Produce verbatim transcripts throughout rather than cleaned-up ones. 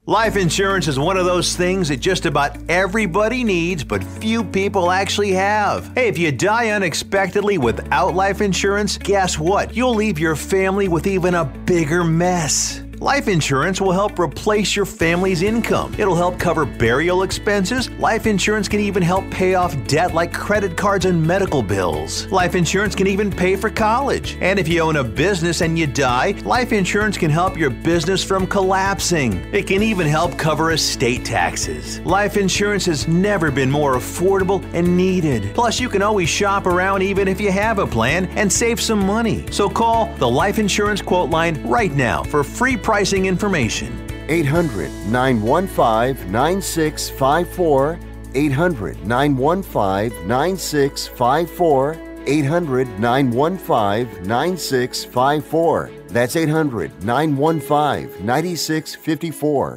Life insurance is one of those things that just about everybody needs, but few people actually have. Hey, if you die unexpectedly without life insurance, guess what? You'll leave your family with even a bigger mess. Life insurance will help replace your family's income. It'll help cover burial expenses. Life insurance can even help pay off debt like credit cards and medical bills. Life insurance can even pay for college. And if you own a business and you die, life insurance can help your business from collapsing. It can even help cover estate taxes. Life insurance has never been more affordable and needed. Plus, you can always shop around even if you have a plan and save some money. So call the Life Insurance Quote Line right now for free pricing information. eight hundred, nine one five, nine six five four. eight hundred, nine one five, nine six five four. eight hundred, nine one five, nine six five four. That's eight hundred, nine one five, nine six five four.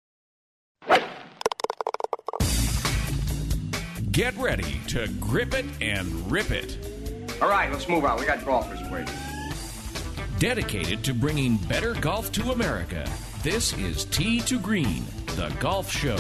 Get ready to grip it and rip it. All right, let's move on. We got golfers waiting. Dedicated to bringing better golf to America, this is Tee to Green, the golf show.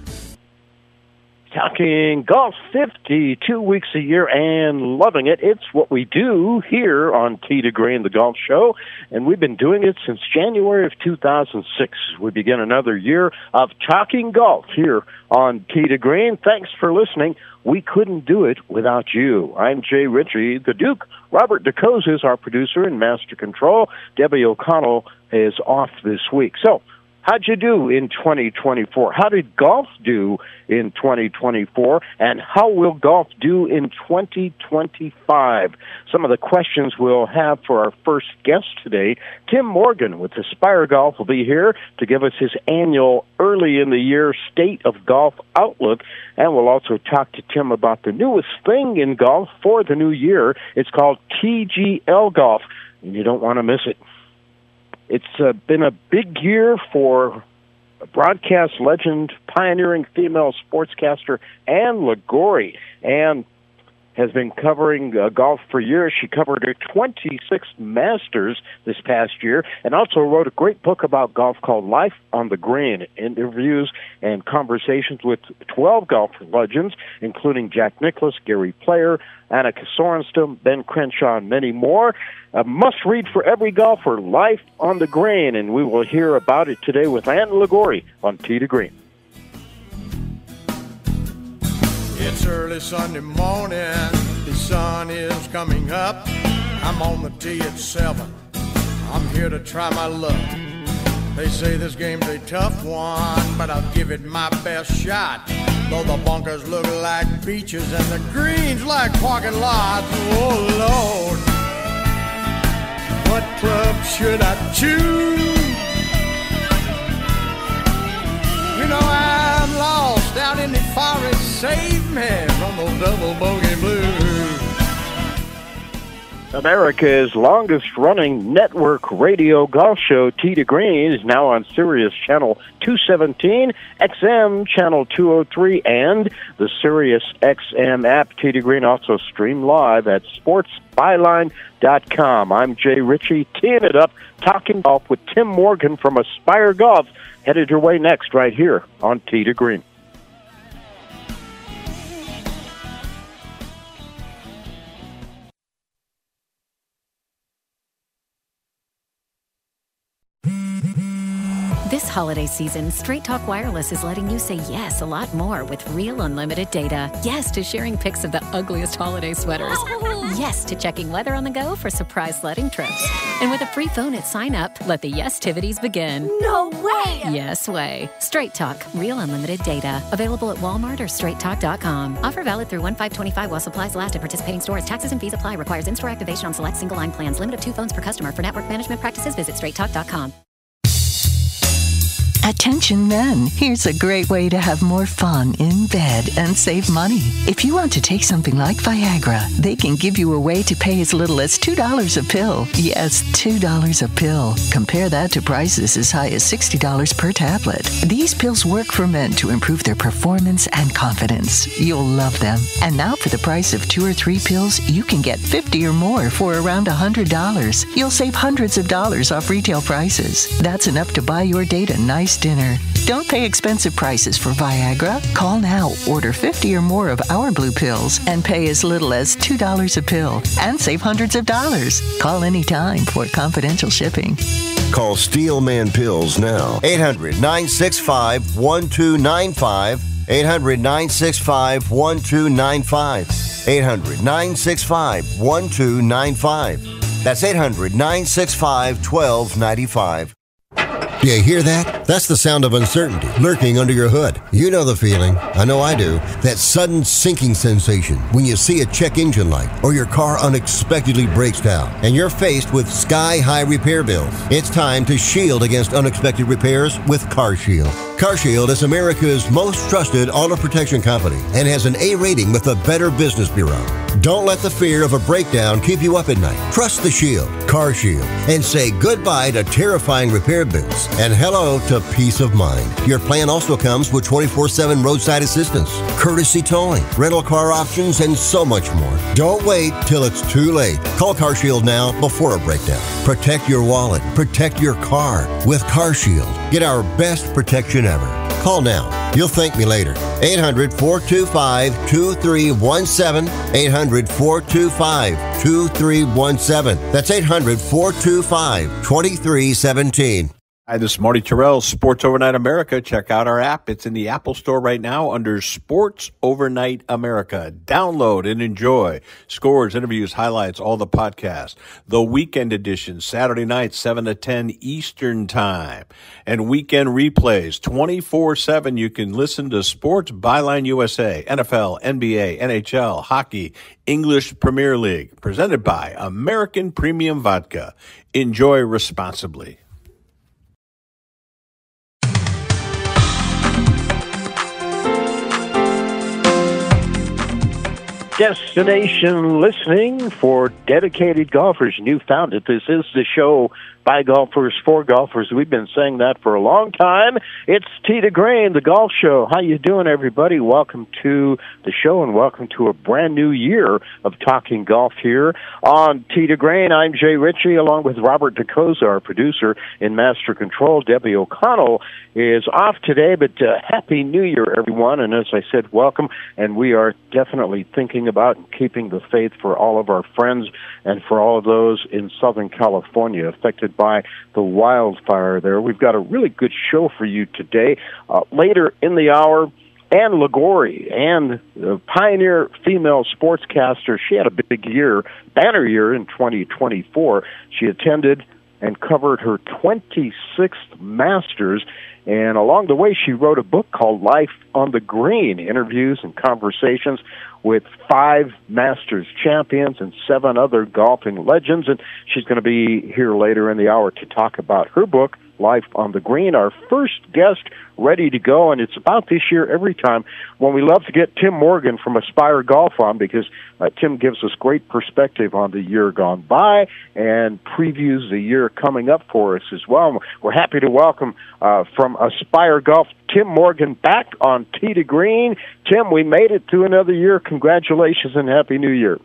Talking golf fifty-two weeks a year and loving it. It's what we do here on Tee to Green, the golf show, and we've been doing it since January of two thousand six. We begin another year of talking golf here on Tee to Green. Thanks for listening. We couldn't do it without you. I'm Jay Ritchie, the Duke. Robert DeCosa is our producer and master control. Debbie O'Connell is off this week. So, how'd you do in twenty twenty-four? How did golf do in twenty twenty-four? And how will golf do in twenty twenty-five? Some of the questions we'll have for our first guest today. Tim Morgan with Aspire Golf will be here to give us his annual early in the year state of golf outlook. And we'll also talk to Tim about the newest thing in golf for the new year. It's called T G L Golf, and you don't want to miss it. It's uh, been a big year for a broadcast legend, pioneering female sportscaster Ann Liguori. Ann has been covering uh, golf for years. She covered her twenty-sixth Masters this past year and also wrote a great book about golf called Life on the Green, interviews and conversations with twelve golf legends, including Jack Nicklaus, Gary Player, Annika Sorenstam, Ben Crenshaw, and many more. A must-read for every golfer, Life on the Green, and we will hear about it today with Ann Liguori on Tee to Green. It's early Sunday morning, the sun is coming up. I'm on the tee at seven, I'm here to try my luck. They say this game's a tough one, but I'll give it my best shot. Though the bunkers look like beaches and the greens like parking lots. Oh Lord, what club should I choose? You know I'm lost out in the forest. Save me from those double bogey blues. America's longest-running network radio golf show, Tee to Green, is now on Sirius Channel two seventeen, X M Channel two oh three, and the Sirius X M app. Tee to Green also streamed live at sports byline dot com. I'm Jay Ritchie, teeing it up, talking golf with Tim Morgan from Aspire Golf. Headed your way next right here on Tee to Green. This holiday season, Straight Talk Wireless is letting you say yes a lot more with real unlimited data. Yes to sharing pics of the ugliest holiday sweaters. Yes to checking weather on the go for surprise sledding trips. And with a free phone at sign up, let the yes-tivities begin. No way! Yes way. Straight Talk, real unlimited data. Available at Walmart or straight talk dot com. Offer valid through one five twenty-five while supplies last at participating stores. Taxes and fees apply. Requires in-store activation on select single line plans. Limit of two phones per customer. For network management practices, visit straight talk dot com. Attention men, here's a great way to have more fun in bed and save money. If you want to take something like Viagra, they can give you a way to pay as little as two dollars a pill. Yes, two dollars a pill. Compare that to prices as high as sixty dollars per tablet. These pills work for men to improve their performance and confidence. You'll love them. And now for the price of two or three pills, you can get fifty or more for around one hundred dollars. You'll save hundreds of dollars off retail prices. That's enough to buy your date a nice nice dinner. Don't pay expensive prices for Viagra. Call now, order fifty or more of our blue pills, and pay as little as two dollars a pill and save hundreds of dollars. Call anytime for confidential shipping. Call Steelman Pills now. eight hundred, nine six five, one two nine five. eight hundred, nine six five, one two nine five. eight hundred, nine six five, one two nine five. That's eight hundred, nine six five, one two nine five. Do you hear that? That's the sound of uncertainty lurking under your hood. You know the feeling. I know I do. That sudden sinking sensation when you see a check engine light or your car unexpectedly breaks down and you're faced with sky-high repair bills. It's time to shield against unexpected repairs with CarShield. CarShield is America's most trusted auto protection company and has an A rating with the Better Business Bureau. Don't let the fear of a breakdown keep you up at night. Trust the Shield, CarShield, and say goodbye to terrifying repair bills and hello to peace of mind. Your plan also comes with twenty-four seven roadside assistance, courtesy towing, rental car options, and so much more. Don't wait till it's too late. Call CarShield now before a breakdown. Protect your wallet. Protect your car with CarShield. Get our best protection ever. Call now. You'll thank me later. eight hundred, four two five, two three one seven. eight hundred, four two five, two three one seven. That's eight hundred, four two five, two three one seven. Hi, this is Marty Terrell, Sports Overnight America. Check out our app. It's in the Apple Store right now under Sports Overnight America. Download and enjoy. Scores, interviews, highlights, all the podcasts. The weekend edition, Saturday night, seven to ten Eastern Time. And weekend replays, twenty-four seven. You can listen to Sports Byline U S A, N F L, N B A, N H L, hockey, English Premier League. Presented by American Premium Vodka. Enjoy responsibly. Destination listening for dedicated golfers. You found it. This is the show by golfers for golfers. We've been saying that for a long time. It's Tee to Green, the golf show. How you doing, everybody? Welcome to the show and welcome to a brand new year of talking golf here on Tee to Green. I'm Jay Ritchie, along with Robert DeCosa, our producer in Master Control. Debbie O'Connell is off today, but uh, Happy New Year, everyone. And as I said, welcome. And we are definitely thinking about and keeping the faith for all of our friends and for all of those in Southern California affected by the wildfire there. We've got a really good show for you today. Uh, later in the hour, Ann Liguori, Ann, the pioneer female sportscaster, she had a big year, banner year in twenty twenty-four. She attended and covered her twenty-sixth Masters, and along the way she wrote a book called Life on the Green, interviews and conversations with five Masters champions and seven other golfing legends. And she's going to be here later in the hour to talk about her book, Life on the Green. Our first guest ready to go, and it's about this year every time when we love to get Tim Morgan from Aspire Golf on, because uh, Tim gives us great perspective on the year gone by and previews the year coming up for us as well. We're happy to welcome uh, from Aspire Golf, Tim Morgan, back on Tee to Green. Tim, we made it through another year. Congratulations and Happy New Year.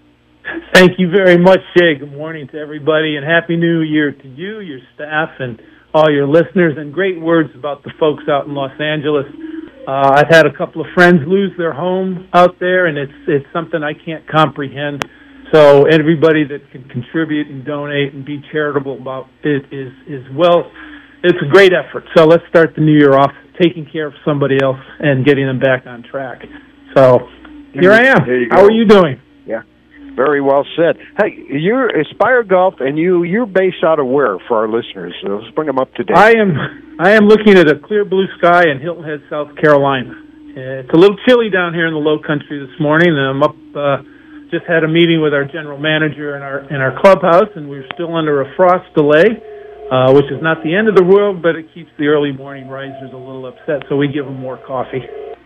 Thank you very much, Jay. Good morning to everybody, and Happy New Year to you, your staff, and all your listeners, and great words about the folks out in Los Angeles. Uh, I've had a couple of friends lose their home out there, and it's it's something I can't comprehend. So everybody that can contribute and donate and be charitable about it is, is well, it's a great effort. So let's start the new year off taking care of somebody else and getting them back on track. So here I am. How are you doing? Yeah. Very well said. Hey, you're Aspire Golf, and you, you're based out of where for our listeners? So let's bring them up to date. I am I am looking at a clear blue sky in Hilton Head, South Carolina. It's a little chilly down here in the low country this morning, and I'm up, uh, just had a meeting with our general manager in our, in our clubhouse, and we're still under a frost delay, uh, which is not the end of the world, but it keeps the early morning risers a little upset, so we give them more coffee.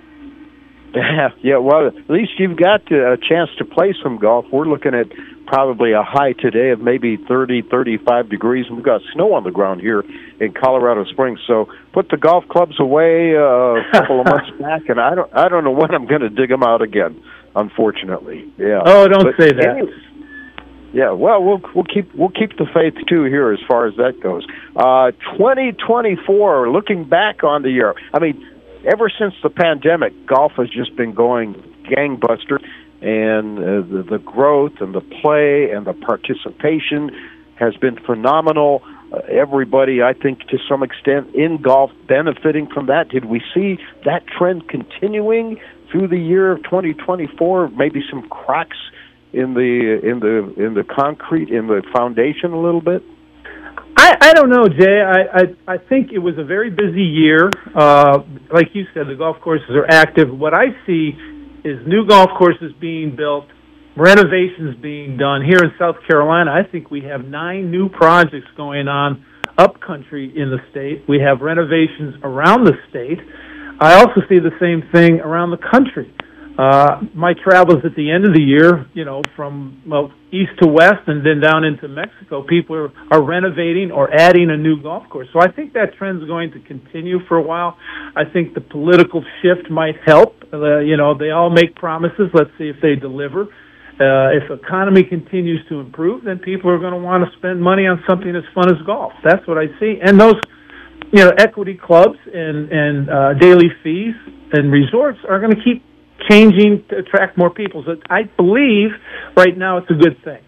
Yeah, yeah. Well, at least you've got a chance to play some golf. We're looking at probably a high today of maybe thirty, thirty-five degrees, and we've got snow on the ground here in Colorado Springs. So put the golf clubs away uh, a couple of months back, and I don't, I don't know when I'm going to dig them out again. Unfortunately, yeah. Oh, don't but say that. Anyway, Yeah, well, we'll we'll keep we'll keep the faith too here as far as that goes. Uh, twenty twenty-four. Looking back on the year, I mean, ever since the pandemic, golf has just been going gangbusters, and uh, the, the growth and the play and the participation has been phenomenal. Uh, everybody, I think, to some extent in golf benefiting from that. Did we see that trend continuing through the year of twenty twenty-four? Maybe some cracks in the in the in the concrete, in the foundation a little bit? I, I don't know, Jay. I, I I think it was a very busy year. Uh, like you said, the golf courses are active. What I see is new golf courses being built, renovations being done. Here in South Carolina, I think we have nine new projects going on up country in the state. We have renovations around the state. I also see the same thing around the country. Uh, my travels at the end of the year, you know, from well east to west and then down into Mexico, people are, are renovating or adding a new golf course. So I think that trend is going to continue for a while. I think the political shift might help. Uh, you know, they all make promises. Let's see if they deliver. Uh, if the economy continues to improve, then people are going to want to spend money on something as fun as golf. That's what I see. And those, you know, equity clubs and, and uh, daily fees and resorts are going to keep changing to attract more people. So I believe right now it's a good thing.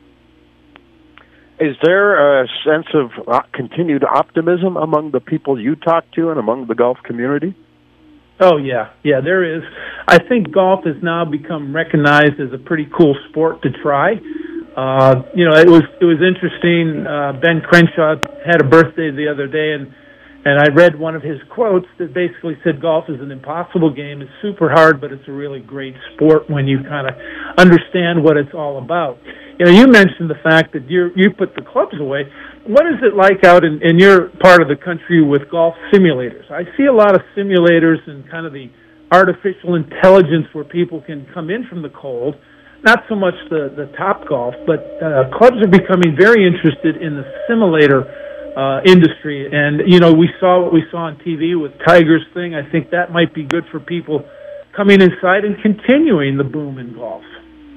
Is there a sense of uh, continued optimism among the people you talk to and among the golf community? Oh, yeah. Yeah, there is. I think golf has now become recognized as a pretty cool sport to try. Uh, you know, it was it was interesting. Uh, Ben Crenshaw had a birthday the other day, and And I read one of his quotes that basically said golf is an impossible game. It's super hard, but it's a really great sport when you kind of understand what it's all about. You know, you mentioned the fact that you you put the clubs away. What is it like out in, in your part of the country with golf simulators? I see a lot of simulators and kind of the artificial intelligence where people can come in from the cold. Not so much the, the top golf, but uh, clubs are becoming very interested in the simulator Uh, industry, and you know, we saw what we saw on T V with Tiger's thing. I think that might be good for people coming inside and continuing the boom in golf.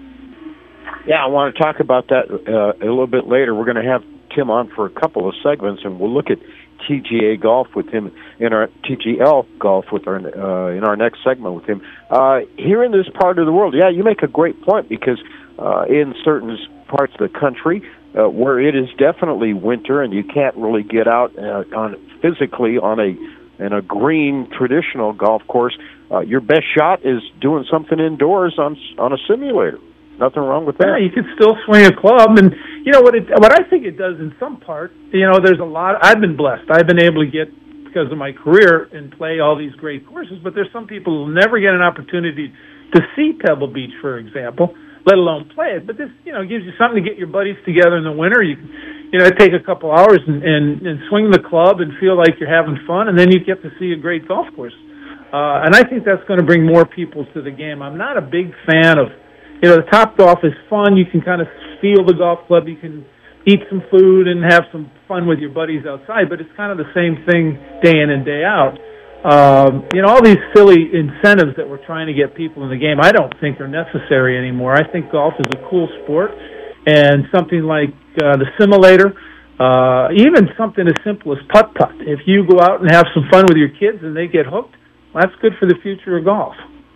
Yeah, I want to talk about that uh, a little bit later. We're going to have Tim on for a couple of segments, and we'll look at T G A golf with him in our T G L golf with our uh, in our next segment with him. Uh, here in this part of the world, yeah, you make a great point because uh, in certain parts of the country, Uh, where it is definitely winter and you can't really get out uh, on physically on a in a green traditional golf course, uh, your best shot is doing something indoors on on a simulator. Nothing wrong with that. Yeah, you can still swing a club, and you know what? It, what I think it does in some part, you know, there's a lot. I've been blessed. I've been able to get because of my career and play all these great courses. But there's some people who will never get an opportunity to see Pebble Beach, for example, let alone play it. But this, you know, gives you something to get your buddies together in the winter. You, you know, take a couple hours and, and, and swing the club and feel like you're having fun, and then you get to see a great golf course. Uh, and I think that's going to bring more people to the game. I'm not a big fan of, you know, the top golf is fun. You can kind of feel the golf club. You can eat some food and have some fun with your buddies outside, but it's kind of the same thing day in and day out. Um, you know, all these silly incentives that we're trying to get people in the game, I don't think are necessary anymore. I think golf is a cool sport, and something like uh, the simulator, uh, even something as simple as putt-putt. If you go out and have some fun with your kids and they get hooked, well, that's good for the future of golf.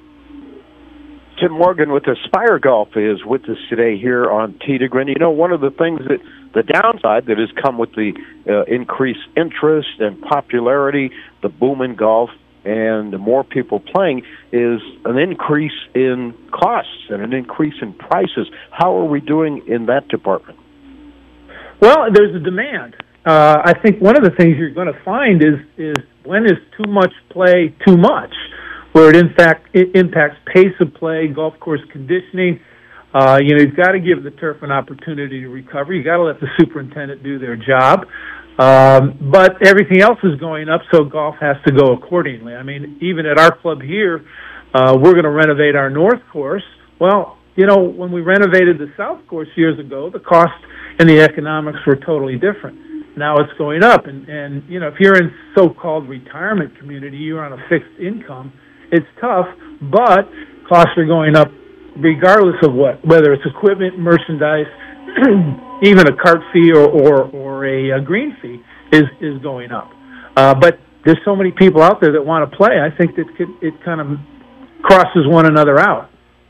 Tim Morgan with Aspire Golf is with us today here on Tee to Green. You know, one of the things that the downside that has come with the uh, increased interest and popularity, the boom in golf, and the more people playing is an increase in costs and an increase in prices. How are we doing in that department? Well, there's a demand. Uh, I think one of the things you're going to find is is when is too much play too much, where it in fact it impacts pace of play, golf course conditioning. Uh, you know, you've got to give the turf an opportunity to recover. You've got to let the superintendent do their job. Um, but everything else is going up, so golf has to go accordingly. I mean, even at our club here, uh, we're going to renovate our north course. Well, you know, when we renovated the south course years ago, the cost and the economics were totally different. Now it's going up. And, and you know, if you're in so-called retirement community, you're on a fixed income, it's tough, but costs are going up regardless of what, whether it's equipment, merchandise, even a cart fee or, or, or a, a green fee is, is going up. Uh, but there's so many people out there that want to play. I think that it, it kind of crosses one another out.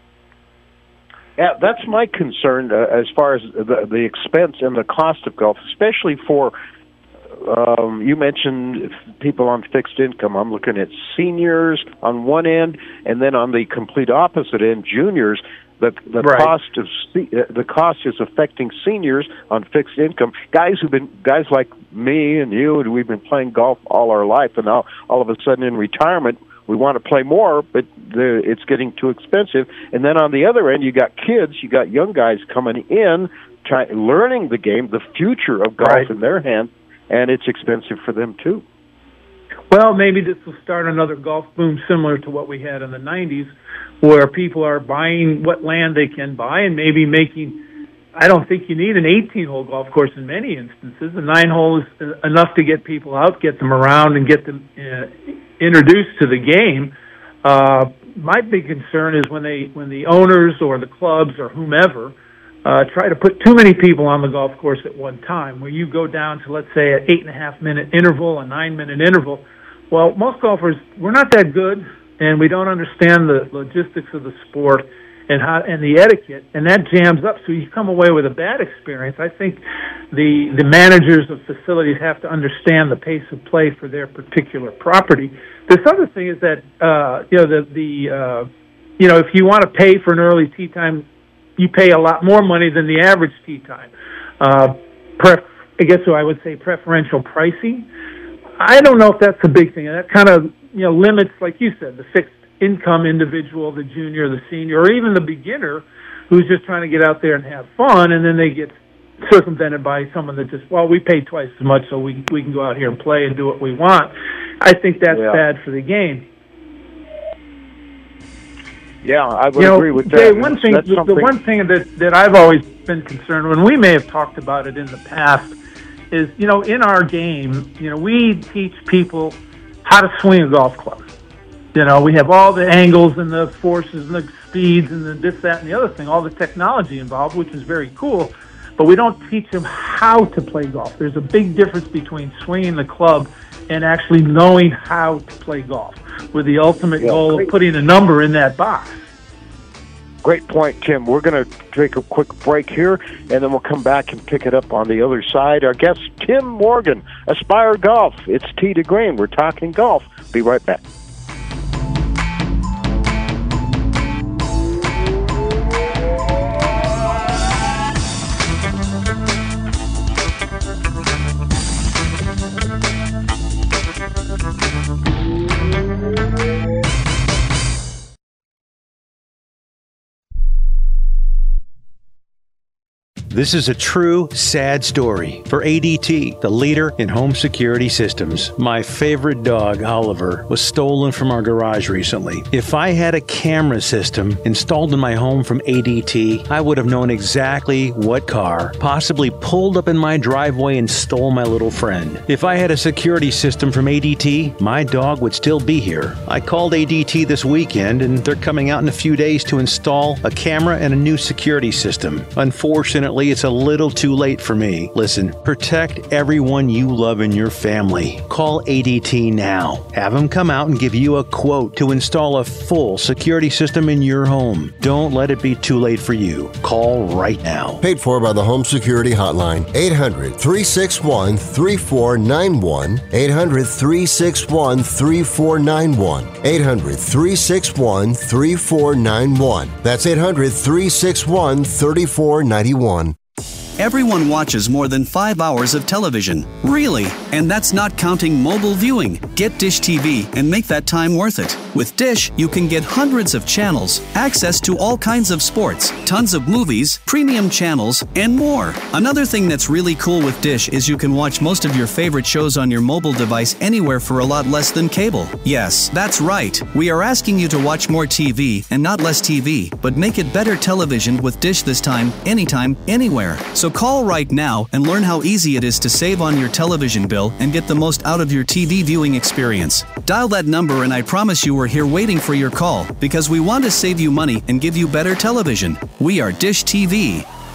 Yeah, that's my concern uh, as far as the, the expense and the cost of golf, especially for, um, you mentioned people on fixed income. I'm looking at seniors on one end, and then on the complete opposite end, juniors. The, the right. cost of the cost is affecting seniors on fixed income. Guys who've been guys like me and you, and we've been playing golf all our life, and now all of a sudden in retirement we want to play more, but the, it's getting too expensive. And then on the other end, you got kids, you got young guys coming in, try, learning the game, the future of golf right. in their hand, and it's expensive for them too. Well, maybe this will start another golf boom similar to what we had in the nineties, where people are buying what land they can buy and maybe making, I don't think you need an eighteen-hole golf course in many instances. A nine-hole is enough to get people out, get them around, and get them uh, introduced to the game. Uh, my big concern is when they, when the owners or the clubs or whomever uh, try to put too many people on the golf course at one time, where you go down to, let's say, an eight-and-a-half-minute interval, a nine-minute interval. Well, most golfers, we're not that good, and we don't understand the logistics of the sport and how and the etiquette, and that jams up. So you come away with a bad experience. I think the the managers of facilities have to understand the pace of play for their particular property. This other thing is that uh, you know the the uh, you know if you want to pay for an early tee time, you pay a lot more money than the average tee time. Uh, pref- I guess so I would say preferential pricing. I don't know if that's a big thing, and that kind of you know limits, like you said, the fixed income individual, the junior, the senior, or even the beginner who's just trying to get out there and have fun, and then they get circumvented by someone that just, well, we pay twice as much, so we we can go out here and play and do what we want. I think that's yeah. bad for the game. Yeah, I would you know, agree with that. Jay, one thing, That's the, something... the one thing that, that I've always been concerned with, and we may have talked about it in the past, is, you know, in our game, you know, we teach people how to swing a golf club. You know, we have all the angles and the forces and the speeds and the this, that, and the other thing, all the technology involved, which is very cool, but we don't teach them how to play golf. There's a big difference between swinging the club and actually knowing how to play golf, with the ultimate yeah, goal great. of putting a number in that box. Great point, Tim. We're going to take a quick break here, and then we'll come back and pick it up on the other side. Our guest, Tim Morgan, Aspire Golf. It's Tee to Green. We're talking golf. Be right back. This is a true, sad story for A D T, the leader in home security systems. My favorite dog, Oliver, was stolen from our garage recently. If I had a camera system installed in my home from A D T, I would have known exactly what car possibly pulled up in my driveway and stole my little friend. If I had a security system from A D T, my dog would still be here. I called A D T this weekend, and they're coming out in a few days to install a camera and a new security system. Unfortunately, it's a little too late for me. Listen, protect everyone you love in your family. Call A D T now. Have them come out and give you a quote to install a full security system in your home. Don't let it be too late for you. Call right now. Paid for by the Home Security Hotline. eight hundred, three six one, three four nine one. eight hundred, three six one, three four nine one. eight hundred, three six one, three four nine one. That's eight hundred, three six one, three four nine one. Everyone watches more than five hours of television. Really? And that's not counting mobile viewing. Get Dish T V and make that time worth it. With Dish, you can get hundreds of channels, access to all kinds of sports, tons of movies, premium channels, and more. Another thing that's really cool with Dish is you can watch most of your favorite shows on your mobile device anywhere for a lot less than cable. Yes, that's right. We are asking you to watch more T V and not less T V, but make it better television with Dish this time, anytime, anywhere. So call right now and learn how easy it is to save on your television bill and get the most out of your T V viewing experience. Dial that number and I promise you we're here waiting for your call because we want to save you money and give you better television. We are Dish T V.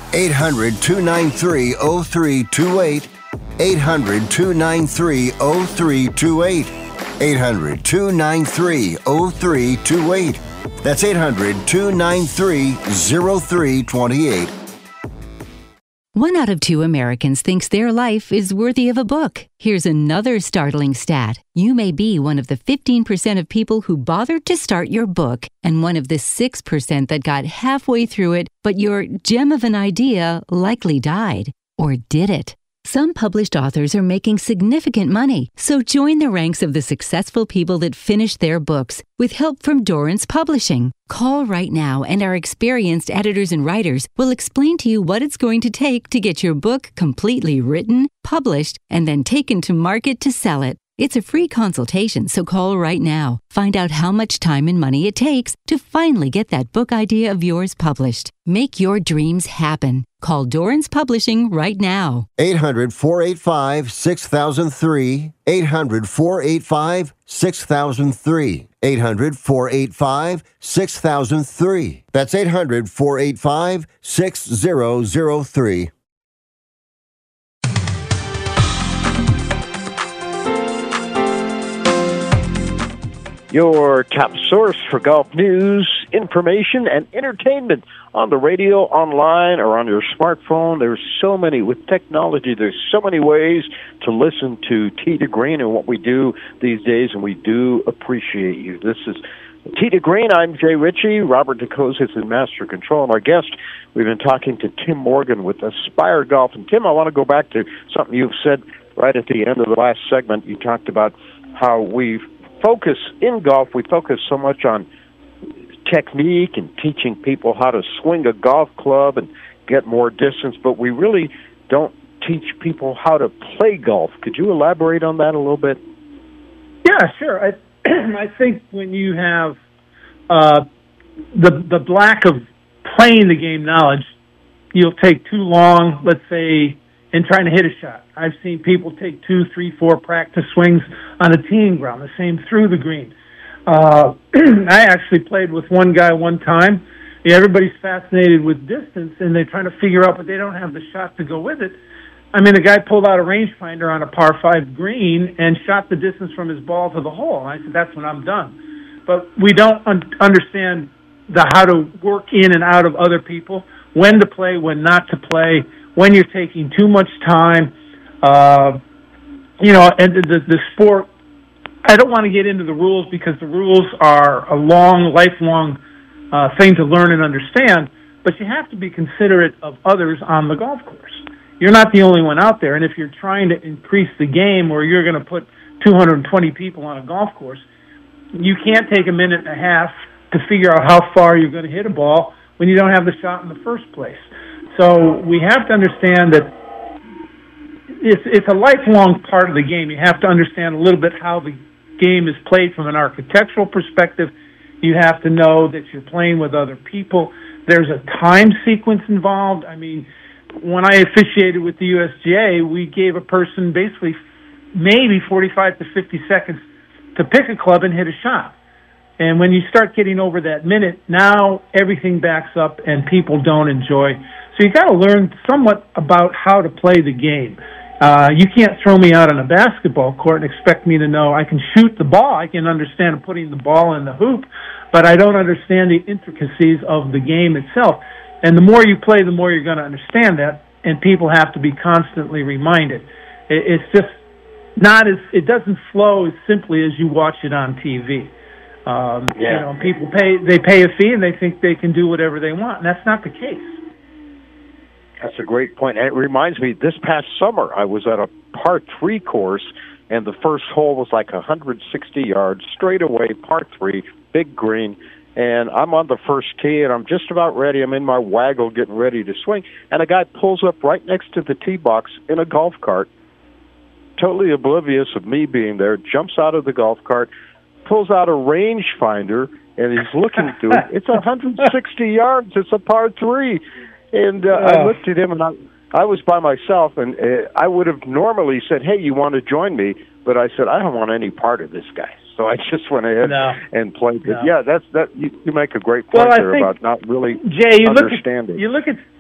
eight hundred, two nine three, oh three two eight. eight hundred, two nine three, oh three two eight. eight hundred, two nine three, oh three two eight. That's eight hundred, two nine three, oh three two eight. One out of two Americans thinks their life is worthy of a book. Here's another startling stat. You may be one of the fifteen percent of people who bothered to start your book and one of the six percent that got halfway through it, but your gem of an idea likely died. Or did it? Some published authors are making significant money, so join the ranks of the successful people that finish their books with help from Dorrance Publishing. Call right now and our experienced editors and writers will explain to you what it's going to take to get your book completely written, published, and then taken to market to sell it. It's a free consultation, so call right now. Find out how much time and money it takes to finally get that book idea of yours published. Make your dreams happen. Call Dorrance Publishing right now. eight hundred, four eight five, six thousand three. eight hundred, four eight five, six thousand three. eight hundred, four eight five, six thousand three. That's eight hundred, four eight five, six thousand three. Your top source for golf news, information, and entertainment on the radio, online, or on your smartphone. There's so many, with technology, there's so many ways to listen to Tee to Green and what we do these days, and we do appreciate you. This is Tee to Green. I'm Jay Ritchie. Robert DeCosa is in Master Control. And our guest, we've been talking to Tim Morgan with Aspire Golf. And Tim, I want to go back to something you've said right at the end of the last segment. You talked about how we've focus in golf, we focus so much on technique and teaching people how to swing a golf club and get more distance, but we really don't teach people how to play golf. Could you elaborate on that a little bit? Yeah, sure. I I think when you have uh, the the lack of playing the game knowledge, you'll take too long, let's say, in trying to hit a shot. I've seen people take two, three, four practice swings on a teeing ground, the same through the green. Uh, I actually played with one guy one time. Yeah, everybody's fascinated with distance, and they're trying to figure out, but they don't have the shot to go with it. I mean, the guy pulled out a rangefinder on a par five green and shot the distance from his ball to the hole. And I said, that's when I'm done. But we don't un- understand the how to work in and out of other people, when to play, when not to play, when you're taking too much time. Uh, you know, and the, the sport, I don't want to get into the rules because the rules are a long, lifelong uh, thing to learn and understand, but you have to be considerate of others on the golf course. You're not the only one out there, and if you're trying to increase the game where you're going to put two hundred twenty people on a golf course, you can't take a minute and a half to figure out how far you're going to hit a ball when you don't have the shot in the first place. So we have to understand that it's it's a lifelong part of the game. You have to understand a little bit how the game is played from an architectural perspective. You have to know that you're playing with other people. There's a time sequence involved. I mean, when I officiated with the U S G A, we gave a person basically maybe forty-five to fifty seconds to pick a club and hit a shot. And when you start getting over that minute, now everything backs up and people don't enjoy. So you got to learn somewhat about how to play the game. Uh, you can't throw me out on a basketball court and expect me to know I can shoot the ball. I can understand putting the ball in the hoop, but I don't understand the intricacies of the game itself. And the more you play, the more you're going to understand that, and people have to be constantly reminded. It, it's just not as, it doesn't flow as simply as you watch it on T V. Um, yeah. You know, people pay, they pay a fee and they think they can do whatever they want, and that's not the case. That's a great point. And it reminds me, this past summer, I was at a par three course, and the first hole was like one hundred sixty yards, straight away, par three, big green. And I'm on the first tee, and I'm just about ready. I'm in my waggle getting ready to swing. And a guy pulls up right next to the tee box in a golf cart, totally oblivious of me being there, jumps out of the golf cart, pulls out a rangefinder, and he's looking through it. It's one hundred sixty yards. It's a par three. And uh, oh. I looked at him, and I, I was by myself, and uh, I would have normally said, hey, you want to join me? But I said, I don't want any part of this guy. So I just went ahead no. and played it. No. Yeah, that's that. You, you make a great point well, there think, about not really Jay, you understanding. Look at, you look at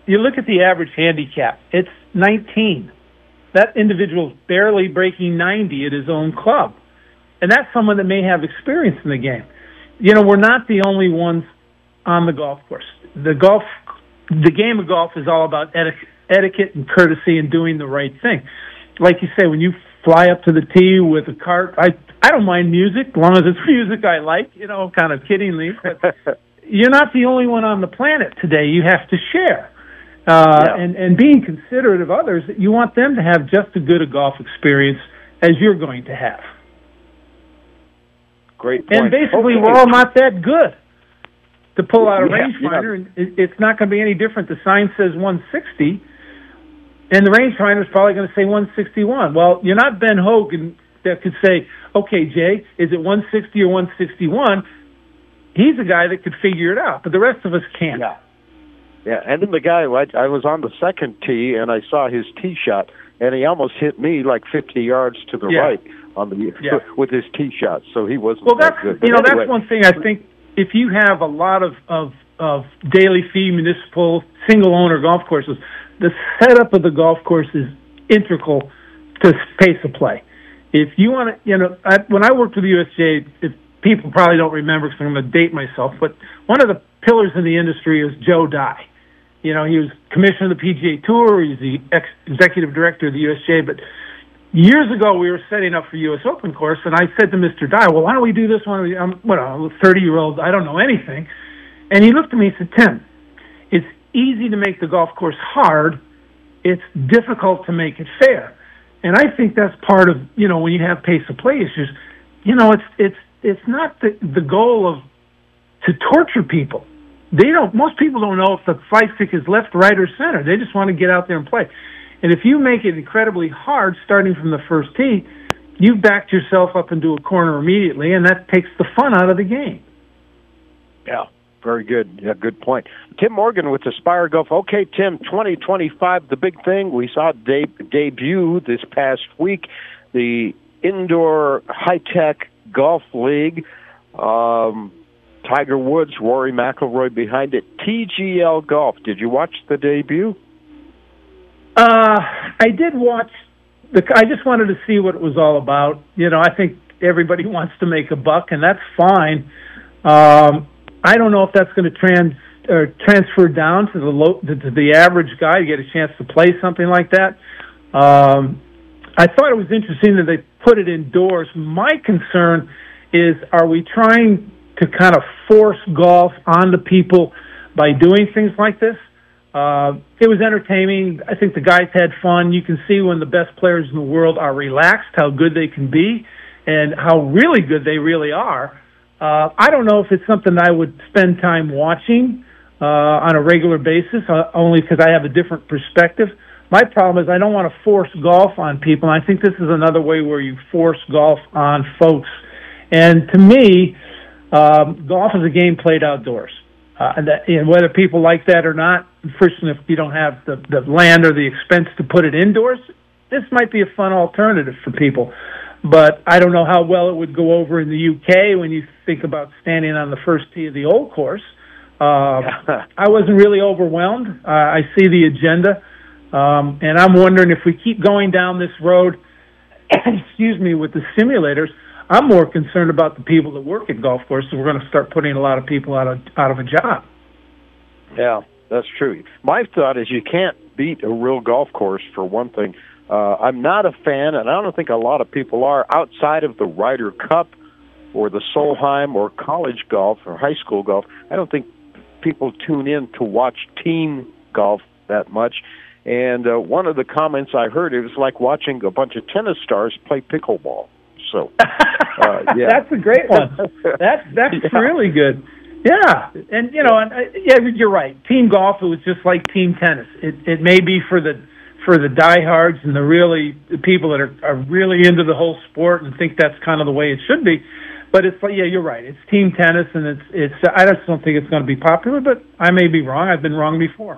you look at the average handicap, it's nineteen. That individual's barely breaking ninety at his own club. And that's someone that may have experience in the game. You know, we're not the only ones on the golf course. The golf, the game of golf is all about etiquette, etiquette and courtesy and doing the right thing. Like you say, when you fly up to the tee with a cart, I I don't mind music, as long as it's music I like, you know, kind of kiddingly. But you're not the only one on the planet today. You have to share. Uh, yeah. and, and being considerate of others, you want them to have just as good a golf experience as you're going to have. Great point. And basically, okay. we're all not that good to pull out a yeah, rangefinder, yeah. and it, it's not going to be any different. The sign says one sixty, and the rangefinder is probably going to say one sixty-one. Well, you're not Ben Hogan that could say, okay, Jay, is it one sixty or one sixty-one? He's a guy that could figure it out, but the rest of us can't. Yeah. Yeah, and then the guy, I, I was on the second tee, and I saw his tee shot, and he almost hit me like fifty yards to the yeah. right on the yeah. with his tee shot, so he wasn't well, that that's, good. You know, anyway. that's one thing I think if you have a lot of, of, of daily fee municipal single-owner golf courses, the setup of the golf course is integral to pace of play. If you want to, you know, I, when I worked with the U S G A, if people probably don't remember because I'm going to date myself, but one of the pillars in the industry is Joe Dye. You know, he was commissioner of the P G A Tour. He's the ex- executive director of the U S G A. But years ago, we were setting up for U S Open course, and I said to Mister Dye, well, why don't we do this one? I'm, what, I'm a thirty-year-old. I don't know anything. And he looked at me and said, Tim, it's easy to make the golf course hard. It's difficult to make it fair. And I think that's part of, you know, when you have pace of play issues, you know, it's it's it's not the, the goal of to torture people. They don't. Most people don't know if the flight stick is left, right, or center. They just want to get out there and play. And if you make it incredibly hard, starting from the first tee, you've backed yourself up into a corner immediately, and that takes the fun out of the game. Yeah, very good. Yeah, good point. Tim Morgan with Aspire Golf. Okay, Tim, twenty twenty-five, the big thing. We saw de- debut this past week, the Indoor High-Tech Golf League. Um... Tiger Woods, Rory McIlroy behind it. T G L Golf. Did you watch the debut? Uh, I did watch. The, I just wanted to see what it was all about. You know, I think everybody wants to make a buck, and that's fine. Um, I don't know if that's going to trans or transfer down to the low, to, to the average guy to get a chance to play something like that. Um, I thought it was interesting that they put it indoors. My concern is, are we trying to kind of force golf onto people by doing things like this? Uh, it was entertaining. I think the guys had fun. You can see when the best players in the world are relaxed, how good they can be and how really good they really are. Uh, I don't know if it's something I would spend time watching uh, on a regular basis, uh, only because I have a different perspective. My problem is I don't want to force golf on people, and I think this is another way where you force golf on folks. And to me, Um, golf is a game played outdoors, uh, and, that, and whether people like that or not, first, if you don't have the, the land or the expense to put it indoors, this might be a fun alternative for people. But I don't know how well it would go over in the U K when you think about standing on the first tee of the old course. Uh, I wasn't really overwhelmed. Uh, I see the agenda, um, and I'm wondering if we keep going down this road, excuse me, with the simulators, I'm more concerned about the people that work at golf courses. We're going to start putting a lot of people out of out of a job. Yeah, that's true. My thought is you can't beat a real golf course, for one thing. Uh, I'm not a fan, and I don't think a lot of people are, outside of the Ryder Cup or the Solheim or college golf or high school golf. I don't think people tune in to watch team golf that much. And uh, one of the comments I heard, it was like watching a bunch of tennis stars play pickleball. So, uh, yeah, that's a great one. That's that's yeah. really good. Yeah, and you know, and uh, yeah, you're right. Team golf, it was just like team tennis. It it may be for the for the diehards and the really the people that are, are really into the whole sport and think that's kind of the way it should be. But it's like, yeah, you're right. It's team tennis, and it's it's. I just don't think it's going to be popular, but I may be wrong. I've been wrong before.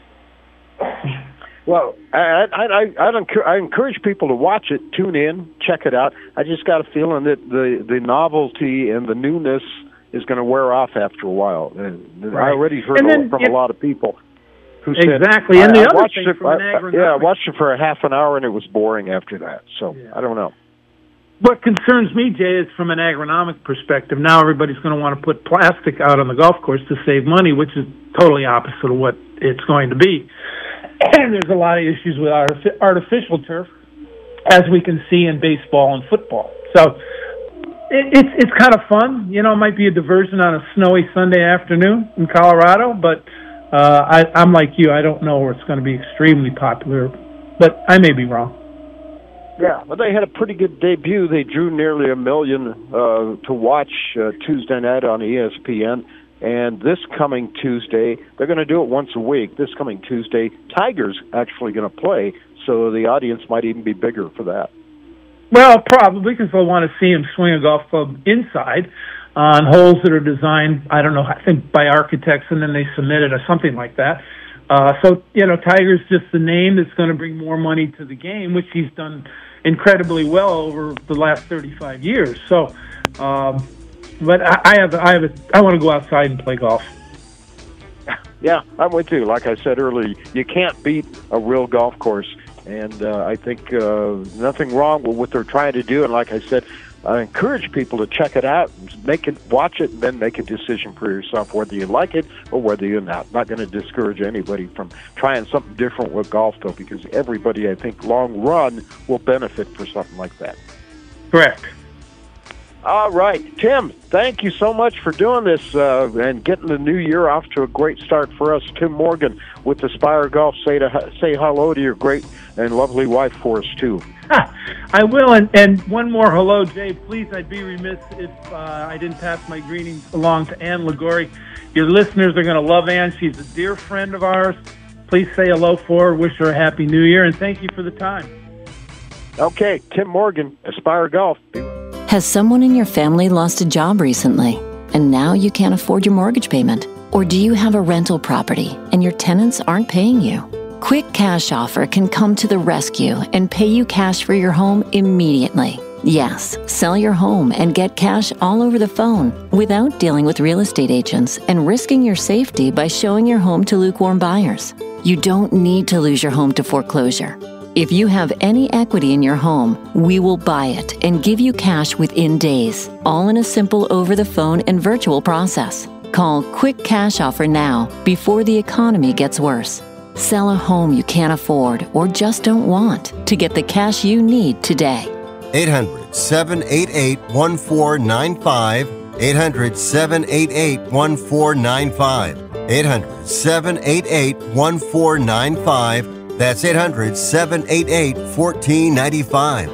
Well, I I I, I encourage people to watch it, tune in, check it out. I just got a feeling that the, the novelty and the newness is going to wear off after a while. And right. I already heard then, from it, a lot of people. who said, exactly. And I, the I other watched thing it, from an I, agronomic, yeah, I watched it for a half an hour, and it was boring after that. So yeah. I don't know. What concerns me, Jay, is from an agronomic perspective. Now everybody's going to want to put plastic out on the golf course to save money, which is totally opposite of what it's going to be. And there's a lot of issues with artific- artificial turf, as we can see in baseball and football. So it, it's it's kind of fun. You know, it might be a diversion on a snowy Sunday afternoon in Colorado, but uh, I, I'm like you. I don't know where it's going to be extremely popular, but I may be wrong. Yeah, but they had a pretty good debut. They drew nearly a million uh, to watch uh, Tuesday night on E S P N. And this coming Tuesday, they're going to do it once a week. This coming Tuesday, Tiger's actually going to play, so the audience might even be bigger for that. Well, probably, because they'll want to see him swing a golf club inside on holes that are designed, I don't know, I think by architects, and then they submit it or something like that. Uh, so, you know, Tiger's just the name that's going to bring more money to the game, which he's done incredibly well over the last thirty-five years. So, um, but I, I have, I have, a, I want to go outside and play golf. Yeah, I'm with you. Like I said earlier, you can't beat a real golf course, and uh, I think uh, nothing wrong with what they're trying to do. And like I said, I encourage people to check it out, make it, watch it, and then make a decision for yourself whether you like it or whether you're not. Not going to discourage anybody from trying something different with golf, though, because everybody, I think, long run will benefit for something like that. Correct. All right, Tim, thank you so much for doing this uh, and getting the new year off to a great start for us. Tim Morgan with Aspire Golf. Say to say hello to your great and lovely wife for us, too. I will, and, and one more hello, Jay. Please, I'd be remiss if uh, I didn't pass my greetings along to Ann Ligori. Your listeners are going to love Ann. She's a dear friend of ours. Please say hello for her, wish her a happy new year, and thank you for the time. Okay, Tim Morgan, Aspire Golf. Has someone in your family lost a job recently, and now you can't afford your mortgage payment? Or do you have a rental property and your tenants aren't paying you? Quick Cash Offer can come to the rescue and pay you cash for your home immediately. Yes, sell your home and get cash all over the phone without dealing with real estate agents and risking your safety by showing your home to lukewarm buyers. You don't need to lose your home to foreclosure. If you have any equity in your home, we will buy it and give you cash within days, all in a simple over-the-phone and virtual process. Call Quick Cash Offer now before the economy gets worse. Sell a home you can't afford or just don't want to get the cash you need today. eight hundred, seven eight eight, one four nine five. eight hundred, seven eight eight, one four nine five. eight hundred, seven eight eight, one four nine five. That's eight hundred, seven eight eight, one four nine five.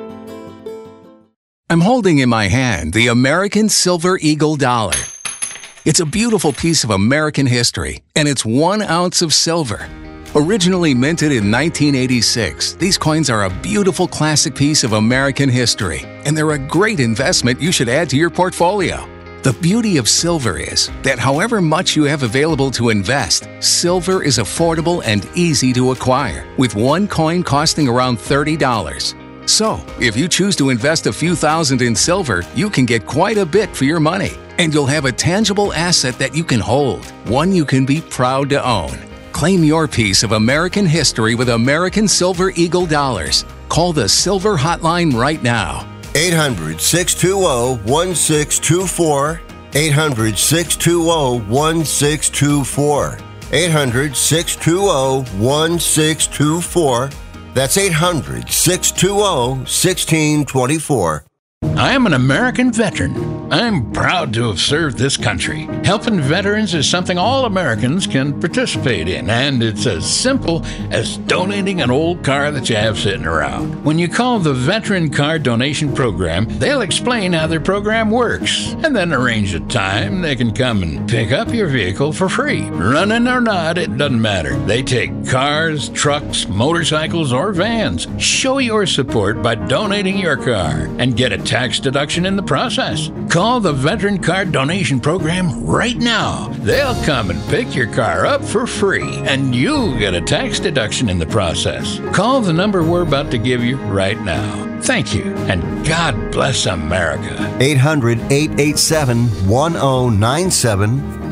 I'm holding in my hand the American Silver Eagle dollar. It's a beautiful piece of American history, and it's one ounce of silver. Originally minted in nineteen eighty-six, these coins are a beautiful classic piece of American history, and they're a great investment you should add to your portfolio. The beauty of silver is that however much you have available to invest, silver is affordable and easy to acquire, with one coin costing around thirty dollars. So, if you choose to invest a few thousand in silver, you can get quite a bit for your money, and you'll have a tangible asset that you can hold, one you can be proud to own. Claim your piece of American history with American Silver Eagle dollars. Call the Silver Hotline right now. eight hundred, six two zero, one six two four. eight hundred, six two zero, one six two four. eight hundred, six two zero, one six two four. That's eight hundred, six two zero, one six two four. I am an American veteran. I'm proud to have served this country. Helping veterans is something all Americans can participate in, and it's as simple as donating an old car that you have sitting around. When you call the Veteran Car Donation Program, they'll explain how their program works, and then arrange a time they can come and pick up your vehicle for free. Running or not, it doesn't matter. They take cars, trucks, motorcycles, or vans. Show your support by donating your car and get a tax deduction in the process. Call the Veteran Car Donation Program right now. They'll come and pick your car up for free, and you'll get a tax deduction in the process. Call the number we're about to give you right now. Thank you, and God bless America. eight hundred, eight eight seven, one zero nine seven.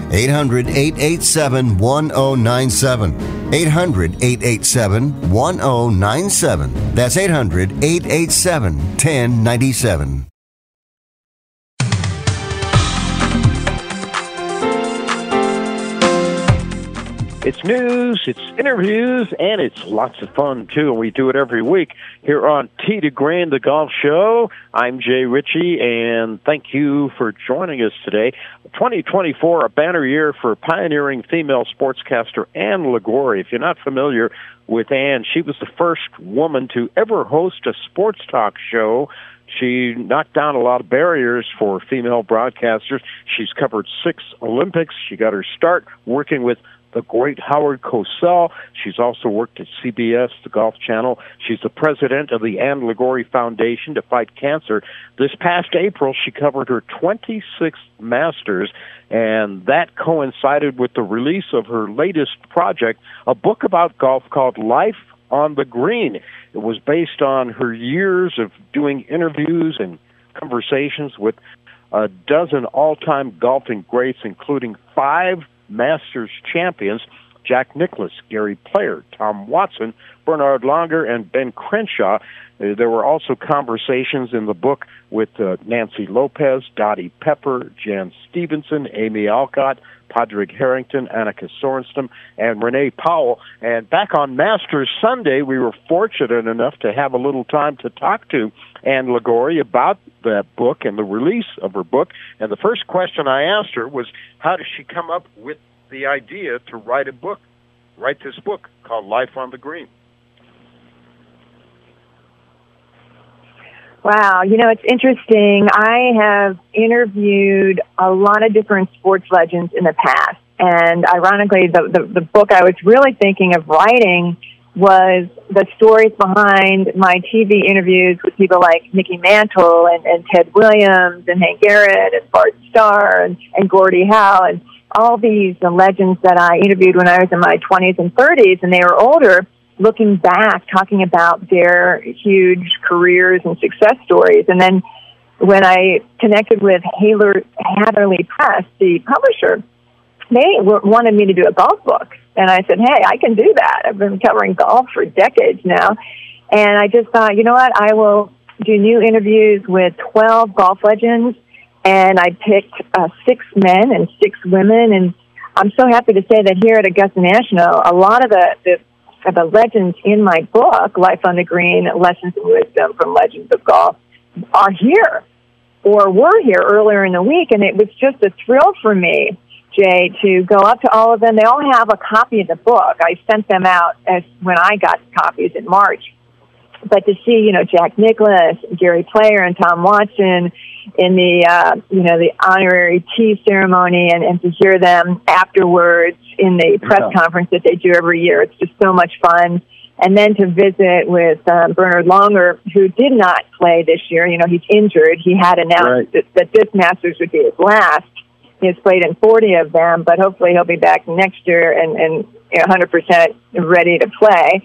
eight hundred, eight eight seven, one oh nine seven. eight hundred, eight eight seven, one oh nine seven. That's eight hundred, eight eight seven, one oh nine seven. It's news, it's interviews, and it's lots of fun, too. And we do it every week here on Tee to Green, the Golf Show. I'm Jay Ritchie, and thank you for joining us today. twenty twenty-four, a banner year for pioneering female sportscaster Ann Liguori. If you're not familiar with Ann, she was the first woman to ever host a sports talk show. She knocked down a lot of barriers for female broadcasters. She's covered six Olympics. She got her start working with the great Howard Cosell. She's also worked at C B S, the Golf Channel. She's the president of the Ann Liguori Foundation to Fight Cancer. This past April, she covered her twenty-sixth Masters, and that coincided with the release of her latest project, a book about golf called Life on the Green. It was based on her years of doing interviews and conversations with a dozen all-time golfing greats, including five Masters champions, Jack Nicklaus, Gary Player, Tom Watson, Bernard Langer, and Ben Crenshaw. Uh, there were also conversations in the book with uh, Nancy Lopez, Dottie Pepper, Jan Stevenson, Amy Alcott, Padraig Harrington, Annika Sorenstam, and Renee Powell. And back on Masters Sunday, we were fortunate enough to have a little time to talk to Ann Liguori about that book and the release of her book. And the first question I asked her was, how did she come up with the idea to write a book, write this book called Life on the Green? Wow, you know, it's interesting. I have interviewed a lot of different sports legends in the past, and ironically, the, the, the book I was really thinking of writing was the stories behind my T V interviews with people like Mickey Mantle and, and Ted Williams and Hank Aaron and Bart Starr and, and Gordie Howe and all these uh, legends that I interviewed when I was in my twenties and thirties, and they were older, looking back, talking about their huge careers and success stories. And then when I connected with Haler, Hatherley Press, the publisher, they w- wanted me to do a golf book. And I said, hey, I can do that. I've been covering golf for decades now. And I just thought, you know what, I will do new interviews with twelve golf legends. And I picked uh, six men and six women. And I'm so happy to say that here at Augusta National, a lot of the, the of the legends in my book, Life on the Green, Lessons in Wisdom from Legends of Golf, are here or were here earlier in the week. And it was just a thrill for me, Jay, to go up to all of them. They all have a copy of the book. I sent them out as when I got copies in March. But to see, you know, Jack Nicklaus, Gary Player, and Tom Watson in the, uh, you know, the honorary tea ceremony, and, and to hear them afterwards in the press yeah. conference that they do every year, it's just so much fun. And then to visit with um, Bernard Langer, who did not play this year. You know, he's injured. He had announced right. that, that this Masters would be his last. He has played in forty of them, but hopefully he'll be back next year and, and one hundred percent ready to play.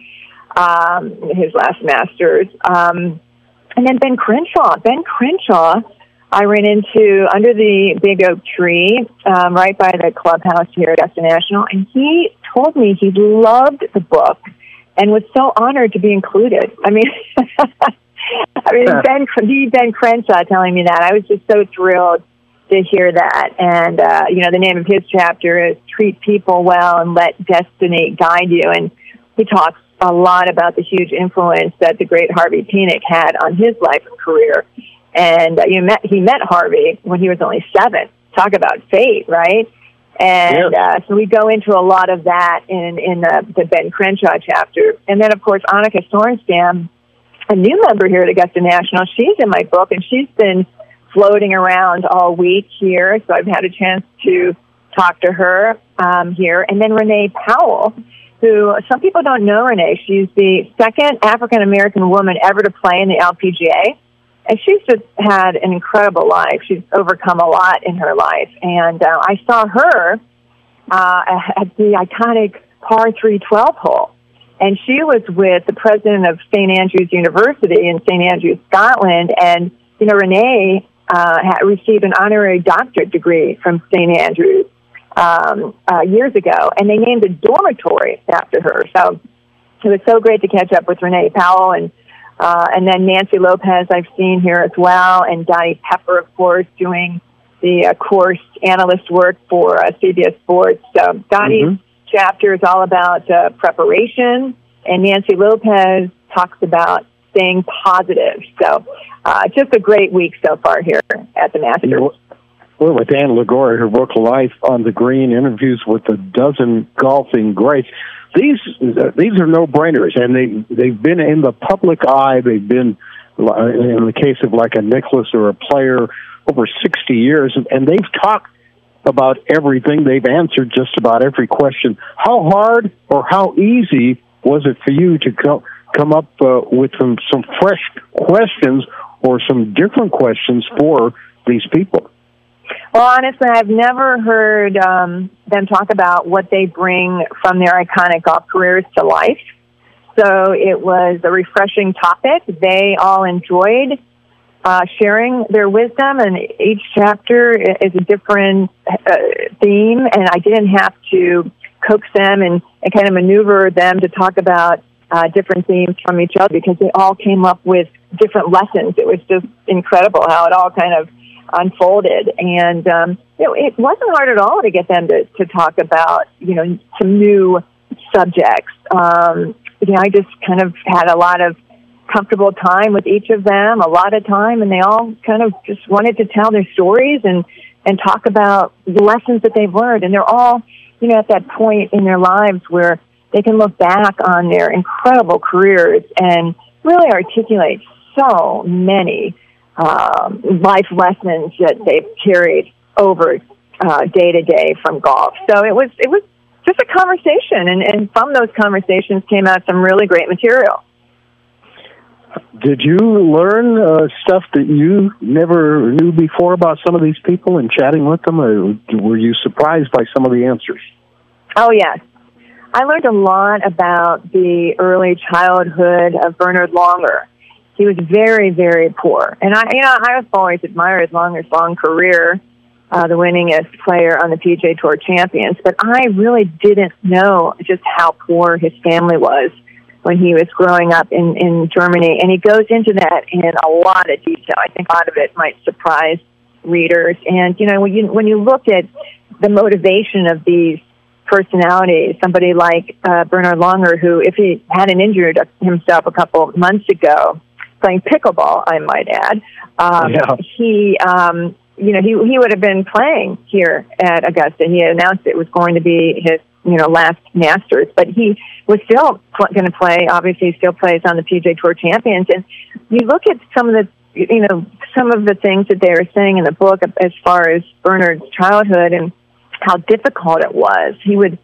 Um, his last Masters. Um, and then Ben Crenshaw. Ben Crenshaw, I ran into under the big oak tree um, right by the clubhouse here at Augusta National, and he told me he loved the book and was so honored to be included. I mean, I mean, yeah. Ben, he, Ben Crenshaw telling me that. I was just so thrilled to hear that. And, uh, you know, the name of his chapter is Treat People Well and Let Destiny Guide You. And he talks a lot about the huge influence that the great Harvey Penick had on his life and career. And uh, you met, he met Harvey when he was only seven. Talk about fate, right? And yes. uh, so we go into a lot of that in, in the, the Ben Crenshaw chapter. And then, of course, Annika Sorenstam, a new member here at Augusta National, she's in my book, and she's been floating around all week here, so I've had a chance to talk to her um, here. And then Renee Powell, who some people don't know Renee. She's the second African-American woman ever to play in the L P G A. And she's just had an incredible life. She's overcome a lot in her life. And uh, I saw her uh, at the iconic par three twelve hole. And she was with the president of Saint Andrews University in Saint Andrews, Scotland. And, you know, Renee uh, had received an honorary doctorate degree from Saint Andrews. um, uh, years ago, and they named a dormitory after her. So it was so great to catch up with Renee Powell, and uh, and then Nancy Lopez I've seen here as well, and Donnie Pepper, of course, doing the uh, course analyst work for uh, C B S Sports. So Donnie's mm-hmm. chapter is all about uh, preparation, and Nancy Lopez talks about staying positive. So uh, just a great week so far here at the Masters. You know, we're with Ann Liguori, her book Life on the Green, interviews with a dozen golfing greats. These uh, these are no-brainers, and they, they've been in the public eye. They've been, uh, in the case of like a Nicklaus or a Player, over sixty years, and, and they've talked about everything. They've answered just about every question. How hard or how easy was it for you to co- come up uh, with some, some fresh questions or some different questions for these people? Well, honestly, I've never heard um, them talk about what they bring from their iconic golf careers to life. So it was a refreshing topic. They all enjoyed uh, sharing their wisdom, and each chapter is a different uh, theme, and I didn't have to coax them and, and kind of maneuver them to talk about uh, different themes from each other, because they all came up with different lessons. It was just incredible how it all kind of unfolded, and um, you know, it wasn't hard at all to get them to, to talk about, you know, some new subjects. Um, you know, I just kind of had a lot of comfortable time with each of them, a lot of time, and they all kind of just wanted to tell their stories and, and talk about the lessons that they've learned. And they're all, you know, at that point in their lives where they can look back on their incredible careers and really articulate so many um, life lessons that they've carried over uh, day to day from golf. So it was it was just a conversation, and, and from those conversations came out some really great material. Did you learn uh, stuff that you never knew before about some of these people and chatting with them, or were you surprised by some of the answers? Oh, yes. I learned a lot about the early childhood of Bernhard Langer. He was very, very poor. And I, you know, I've always admired Langer's long career, uh, the winningest player on the P G A Tour Champions, but I really didn't know just how poor his family was when he was growing up in, in Germany. And he goes into that in a lot of detail. I think a lot of it might surprise readers. And, you know, when you, when you look at the motivation of these personalities, somebody like uh, Bernhard Langer, who, if he hadn't injured himself a couple months ago, playing pickleball, I might add, um, yeah. he, um, you know, he he would have been playing here at Augusta. He announced it was going to be his, you know, last Masters, but he was still pl- going to play. Obviously, he still plays on the P G A Tour Champions. And you look at some of the, you know, some of the things that they were saying in the book as far as Bernhard's childhood and how difficult it was. He would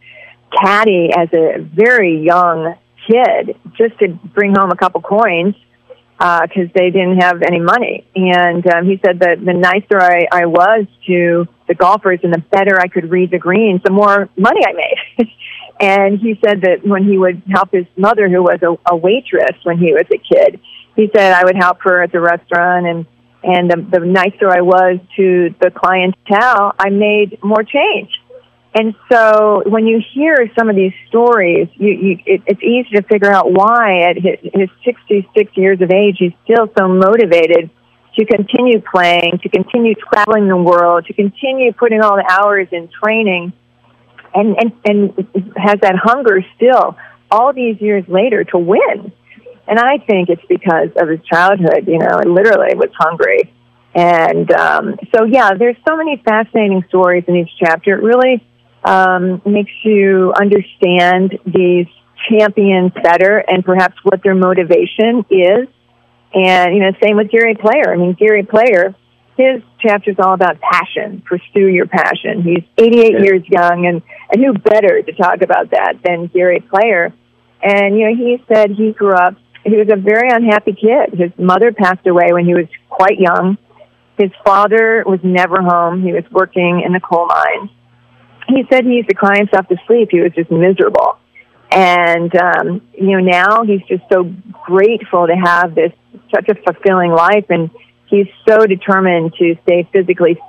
caddy as a very young kid just to bring home a couple coins because uh, they didn't have any money. And um, he said that the nicer I, I was to the golfers and the better I could read the greens, the more money I made. And he said that when he would help his mother, who was a, a waitress when he was a kid, he said I would help her at the restaurant, and And the, the nicer I was to the clientele, I made more change. And so when you hear some of these stories, you, you, it, it's easy to figure out why at his, his sixty-six years of age, he's still so motivated to continue playing, to continue traveling the world, to continue putting all the hours in training, and, and, and has that hunger still all these years later to win. And I think it's because of his childhood, you know, literally was hungry. And um, so, yeah, there's so many fascinating stories in each chapter. It really um, makes you understand these champions better and perhaps what their motivation is. And, you know, same with Gary Player. I mean, Gary Player, his chapter's all about passion. Pursue your passion. He's eighty-eight yeah. years young, and, and who better to talk about that than Gary Player? And, you know, he said he grew up, he was a very unhappy kid. His mother passed away when he was quite young. His father was never home. He was working in the coal mines. He said he used to cry himself to sleep. He was just miserable. And, um, you know, now he's just so grateful to have this, such a fulfilling life. And he's so determined to stay physically fit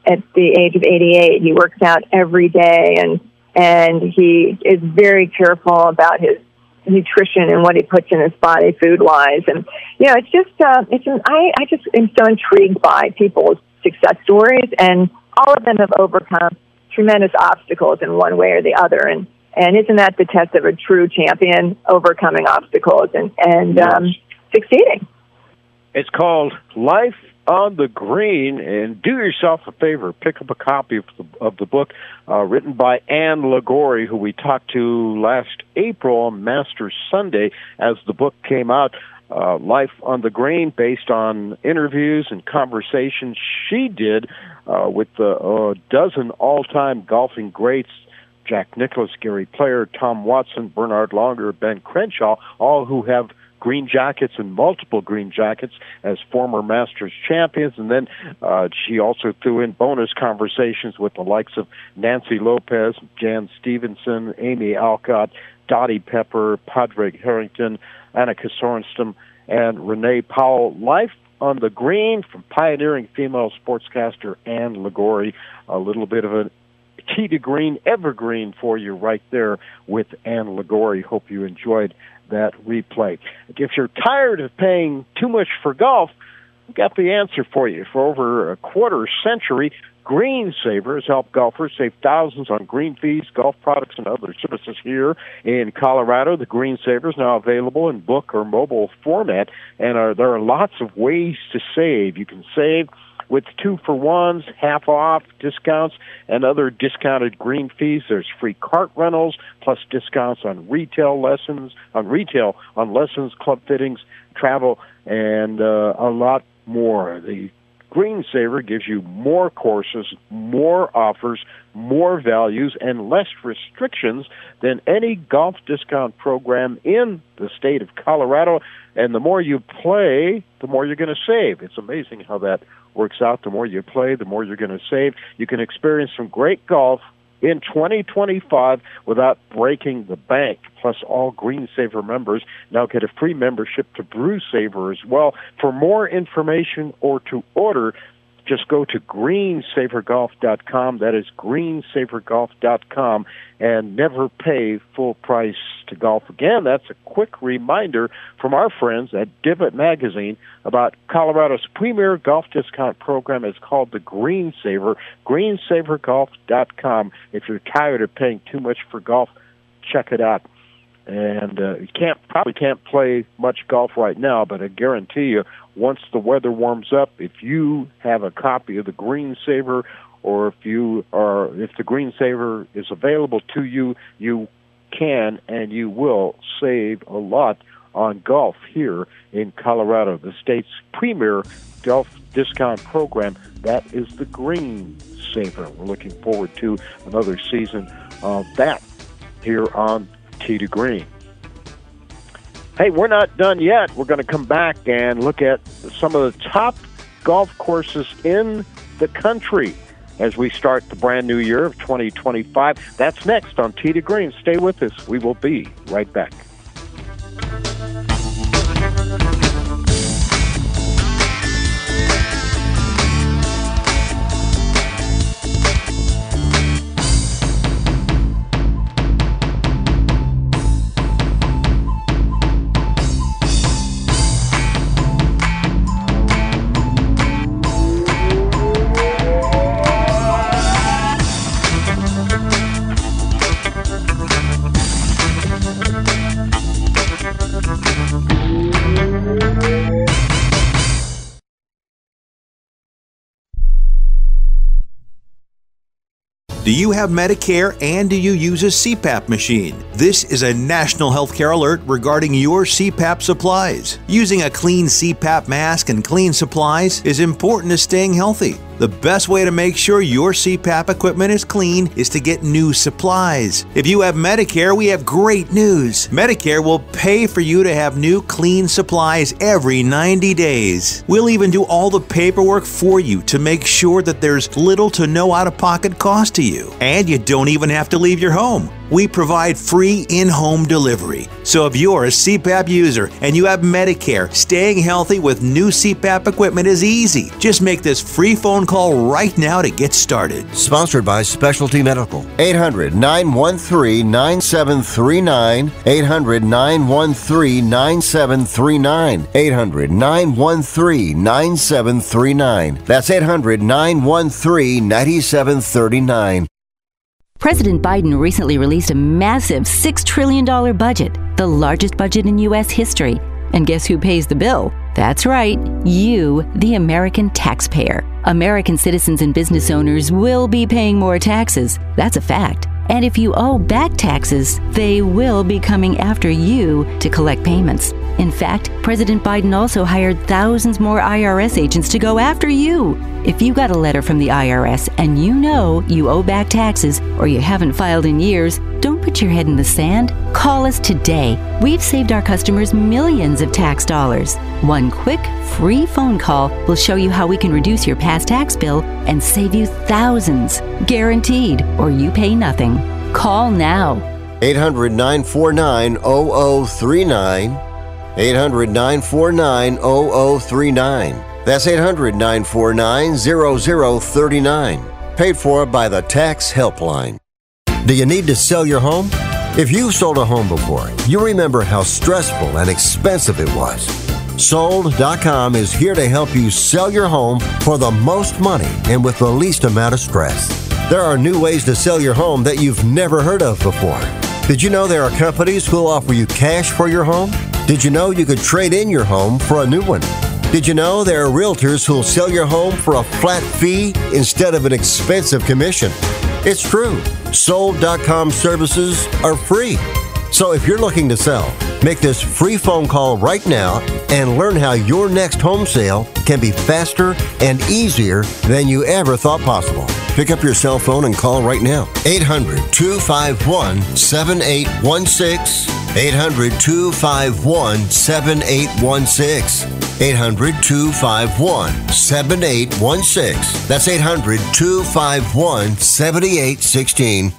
at the age of eighty-eight. He works out every day, and and he is very careful about his nutrition and what he puts in his body food-wise. And, you know, it's just, uh, it's an, I, I just am so intrigued by people's success stories, and all of them have overcome tremendous obstacles in one way or the other. And, and isn't that the test of a true champion, overcoming obstacles and, and yes. um, succeeding? It's called Life on the Green, and do yourself a favor, pick up a copy of the, of the book uh, written by Anne Liguori, who we talked to last April on Masters Sunday as the book came out. Uh, Life on the Green, based on interviews and conversations she did uh, with a uh, dozen all-time golfing greats, Jack Nicklaus, Gary Player, Tom Watson, Bernard Longer, Ben Crenshaw, all who have green jackets and multiple green jackets as former Masters champions. And then uh, she also threw in bonus conversations with the likes of Nancy Lopez, Jan Stevenson, Amy Alcott, Dottie Pepper, Padraig Harrington, Annika Sorenstam, and Renee Powell. Life on the Green from pioneering female sportscaster Anne Liguori. A little bit of a Tee to Green evergreen for you right there with Anne Liguori. Hope you enjoyed that replay. If you're tired of paying too much for golf, we've got the answer for you. For over a quarter century, Green Saver has helped golfers save thousands on green fees, golf products, and other services here in Colorado. The Green Saver is now available in book or mobile format, and are, there are lots of ways to save. You can save with two-for-ones, half-off discounts, and other discounted green fees. There's free cart rentals, plus discounts on retail lessons, on retail, on lessons, club fittings, travel, and uh, a lot more. The Green Saver gives you more courses, more offers, more values, and less restrictions than any golf discount program in the state of Colorado. And the more you play, the more you're going to save. It's amazing how that works out. The more you play, the more you're going to save. You can experience some great golf in twenty twenty-five without breaking the bank. Plus, all Green Saver members now get a free membership to Brew Saver as well. For more information or to order, just go to green saver golf dot com. That is green saver golf dot com, and never pay full price to golf again. That's a quick reminder from our friends at Divot Magazine about Colorado's premier golf discount program. It's called the Green Saver, green saver golf dot com. If you're tired of paying too much for golf, check it out. And uh, you can't probably can't play much golf right now, but I guarantee you, once the weather warms up, if you have a copy of the Green Saver, or if you are, if the Green Saver is available to you, you can and you will save a lot on golf here in Colorado. The state's premier golf discount program, that is the Green Saver. We're looking forward to another season of that here on Tee to Green. Hey, we're not done yet. We're going to come back and look at some of the top golf courses in the country as we start the brand new year of twenty twenty-five. That's next on Tee to Green. Stay with us. We will be right back. Do you have Medicare and do you use a C PAP machine? This is a national healthcare alert regarding your C PAP supplies. Using a clean C PAP mask and clean supplies is important to staying healthy. The best way to make sure your C PAP equipment is clean is to get new supplies. If you have Medicare, we have great news. Medicare will pay for you to have new clean supplies every ninety days. We'll even do all the paperwork for you to make sure that there's little to no out-of-pocket cost to you. And you don't even have to leave your home. we provide free in-home delivery. So if you're a C PAP user and you have Medicare, staying healthy with new C PAP equipment is easy. Just make this free phone call right now to get started. Sponsored by Specialty Medical. eight hundred, nine one three, nine seven three nine. eight hundred, nine one three, nine seven three nine. eight hundred, nine one three, nine seven three nine. That's eight hundred, nine one three, nine seven three nine. President Biden recently released a massive six trillion dollars budget, the largest budget in U S history. And guess who pays the bill? That's right, you, the American taxpayer. American citizens and business owners will be paying more taxes. That's a fact. And if you owe back taxes, they will be coming after you to collect payments. In fact, President Biden also hired thousands more I R S agents to go after you. If you got a letter from the I R S and you know you owe back taxes or you haven't filed in years, don't put your head in the sand. Call us today. We've saved our customers millions of tax dollars. One quick, free phone call will show you how we can reduce your past tax bill and save you thousands. Guaranteed, or you pay nothing. Call now. eight hundred, nine four nine, zero zero three nine. eight hundred, nine four nine, zero zero three nine. That's eight hundred, nine four nine, zero zero three nine. Paid for by the Tax Helpline. Do you need to sell your home? If you've sold a home before, you remember how stressful and expensive it was. Sold dot com is here to help you sell your home for the most money and with the least amount of stress. There are new ways to sell your home that you've never heard of before. Did you know there are companies who'll offer you cash for your home? Did you know you could trade in your home for a new one? Did you know there are realtors who'll sell your home for a flat fee instead of an expensive commission? It's true. Sold dot com services are free. So if you're looking to sell, make this free phone call right now and learn how your next home sale can be faster and easier than you ever thought possible. Pick up your cell phone and call right now. eight hundred, two five one, seven eight one six. eight hundred, two five one, seven eight one six. eight hundred, two five one, seven eight one six. That's eight hundred, two five one, seven eight one six.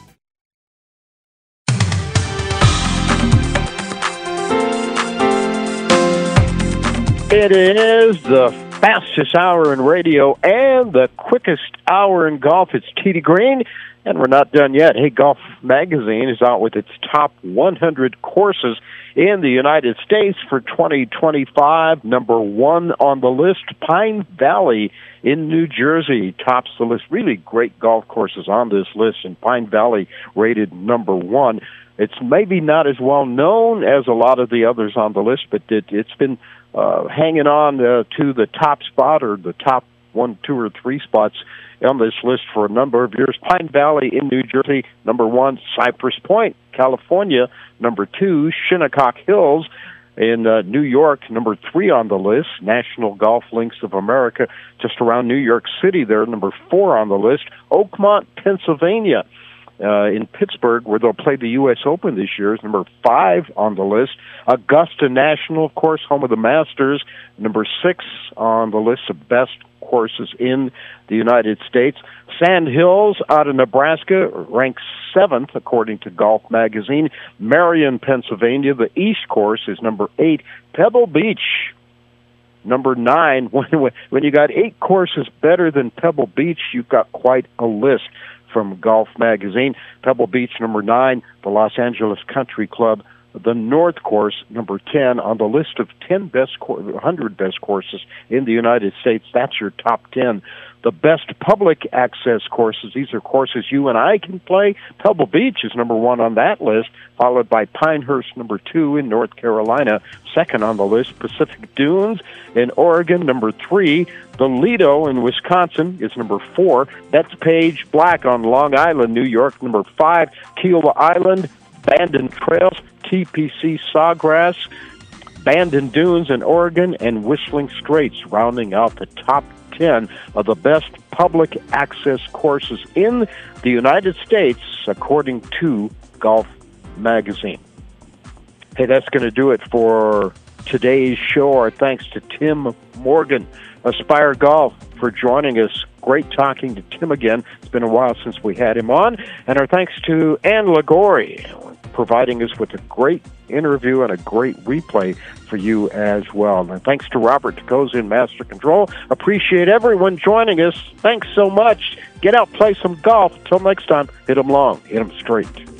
It is the fastest hour in radio and the quickest hour in golf. It's T D Green, and we're not done yet. Hey, Golf Magazine is out with its top one hundred courses in the United States for twenty twenty-five. Number one on the list, Pine Valley in New Jersey tops the list. Really great golf courses on this list, and Pine Valley rated number one. It's maybe not as well known as a lot of the others on the list, but it, it's been uh, hanging on uh, to the top spot or the top one, two, or three spots on this list for a number of years. Pine Valley in New Jersey, number one. Cypress Point, California, number two. Shinnecock Hills in uh, New York, number three on the list. National Golf Links of America, just around New York City there, number four on the list. Oakmont, Pennsylvania, uh, in Pittsburgh, where they'll play the U S Open this year, is number five on the list. Augusta National, of course, home of the Masters, number six on the list of best courses in the United States. Sand Hills out of Nebraska ranks seventh, according to Golf Magazine. Marion, Pennsylvania, the East Course, is number eight. Pebble Beach, number nine. When, when you got eight courses better than Pebble Beach, you've got quite a list from Golf Magazine. Pebble Beach, number nine. The Los Angeles Country Club, the North Course, number ten, on the list of ten best, one hundred best courses in the United States. That's your top ten. The best public access courses, these are courses you and I can play. Pebble Beach is number one on that list, followed by Pinehurst, number two in North Carolina. Second on the list, Pacific Dunes in Oregon, number three. The Lido in Wisconsin is number four. That's Page Black on Long Island, New York, number five. Kiowa Island, Bandon Trails, T P C Sawgrass, Bandon Dunes in Oregon, and Whistling Straits, rounding out the top ten of the best public access courses in the United States, according to Golf Magazine. Hey, that's going to do it for today's show. Our thanks to Tim Morgan Aspire Golf, for joining us. Great talking to Tim again. It's been a while since we had him on. And our thanks to Ann Liguori, providing us with a great interview and a great replay for you as well. And thanks to Robert Tacosa in Master Control. Appreciate everyone joining us. Thanks so much. Get out, play some golf. Till next time, hit 'em long, hit 'em straight.